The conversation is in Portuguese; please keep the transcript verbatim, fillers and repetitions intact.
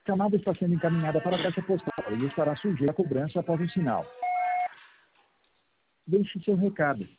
chamada está sendo encaminhada para a caixa postal e estará sujeita a cobrança após o sinal. Deixe seu recado.